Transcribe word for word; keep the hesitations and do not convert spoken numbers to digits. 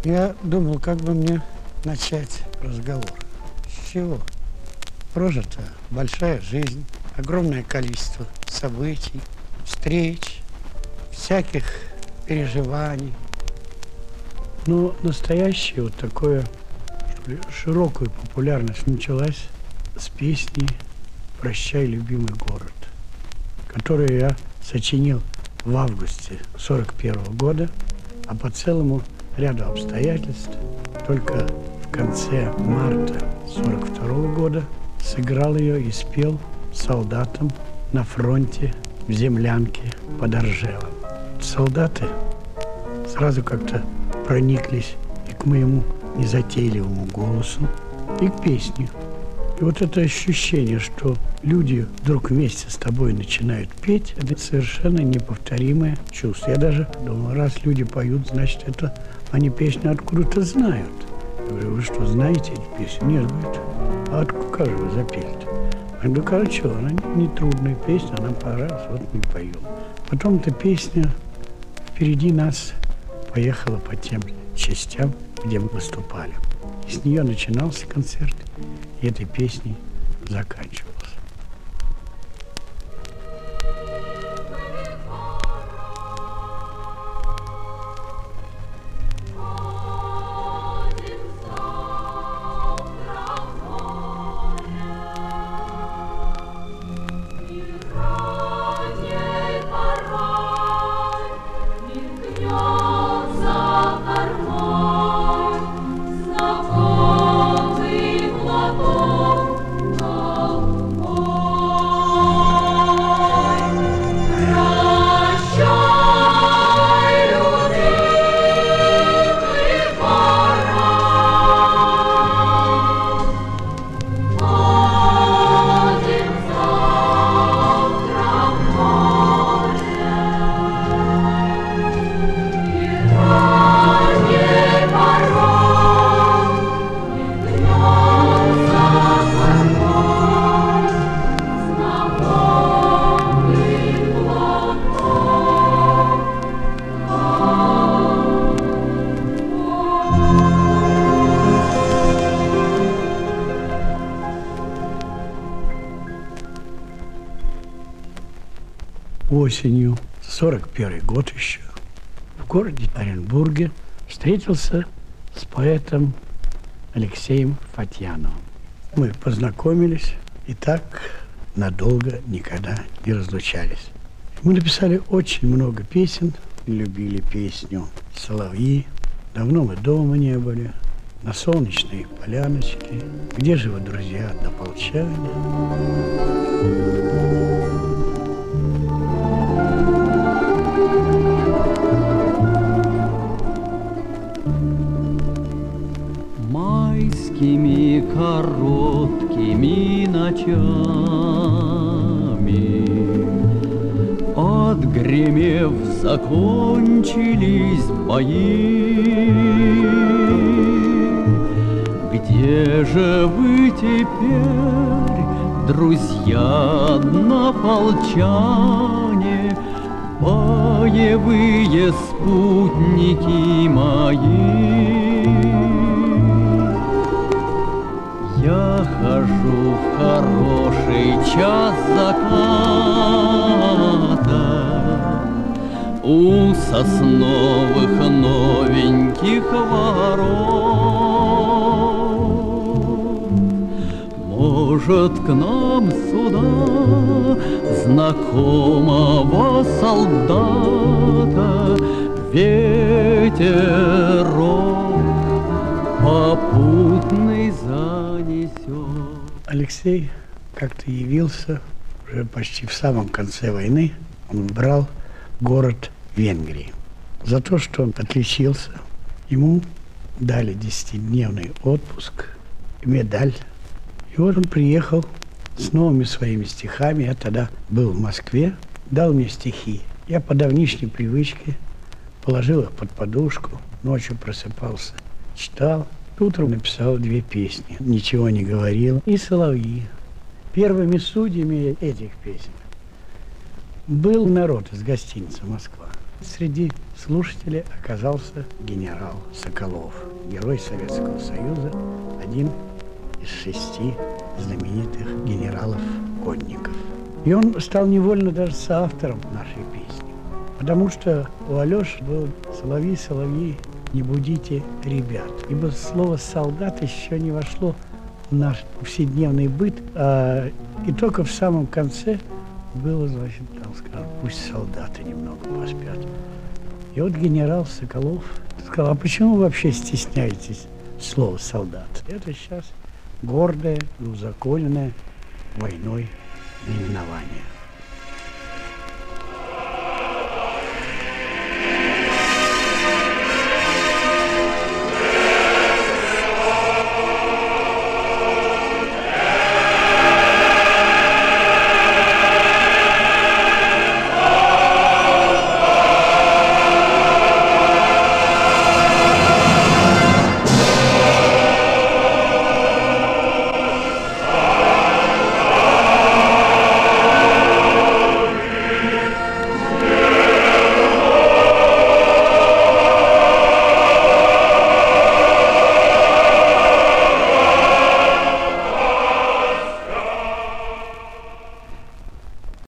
Я думал, как бы мне начать разговор. С чего? Прожита большая жизнь, огромное количество событий, встреч, всяких переживаний. Но настоящее вот такое, что ли, широкую популярность началась с песни «Прощай, любимый город», которую я сочинил в августе сорок первого года, а по целому ряду обстоятельств только в конце марта сорок второго года сыграл ее и спел солдатам на фронте в землянке под Оржевом. Солдаты сразу как-то прониклись и к моему незатейливому голосу, и к песне. И вот это ощущение, что люди вдруг вместе с тобой начинают петь, это совершенно неповторимое чувство. Я даже думал, раз люди поют, значит, это они песню откуда-то знают. Я говорю, вы что, знаете эти песни? Нет, говорит, а откуда, как же вы запели-то? Я говорю, короче, она не трудная песня, она понравилась, вот мы поем. Потом эта песня впереди нас поехала по тем частям, где мы выступали. И с нее начинался концерт, и этой песней заканчивался. Осенью, сорок первый год еще, в городе Оренбурге встретился с поэтом Алексеем Фатьяновым. Мы познакомились и так надолго никогда не разлучались. Мы написали очень много песен, любили песню «Соловьи», «Давно мы дома не были», «На солнечной поляночке», «Где же вы, друзья, однополчане?» Майскими короткими ночами, отгремев, закончились бои. Где же вы теперь, друзья однополчане, боевые спутники мои? Я хожу в хороший час заката у сосновых новеньких ворот. Может, к нам сюда знакомого солдата ветерок попутный занесет. Алексей как-то явился уже почти в самом конце войны. Он брал город Венгрии. За то, что он отличился, ему дали десятидневный отпуск, медаль. И вот он приехал с новыми своими стихами. Я тогда был в Москве, дал мне стихи. Я по давнишней привычке положил их под подушку, ночью просыпался, читал. Утром написал две песни, ничего не говорил, и «Соловьи». Первыми судьями этих песен был народ из гостиницы «Москва». Среди слушателей оказался генерал Соколов, герой Советского Союза, один из шести знаменитых генералов-конников. И он стал невольно даже соавтором нашей песни, потому что у Алеши был «Соловьи, соловьи, не будите ребят», ибо слово «солдат» еще не вошло в наш повседневный быт, а, и только в самом конце было, значит, там, скажем, пусть солдаты немного поспят. И вот генерал Соколов сказал: а почему вы вообще стесняетесь слова «солдат»? Это сейчас гордое и узаконенное войной наименование.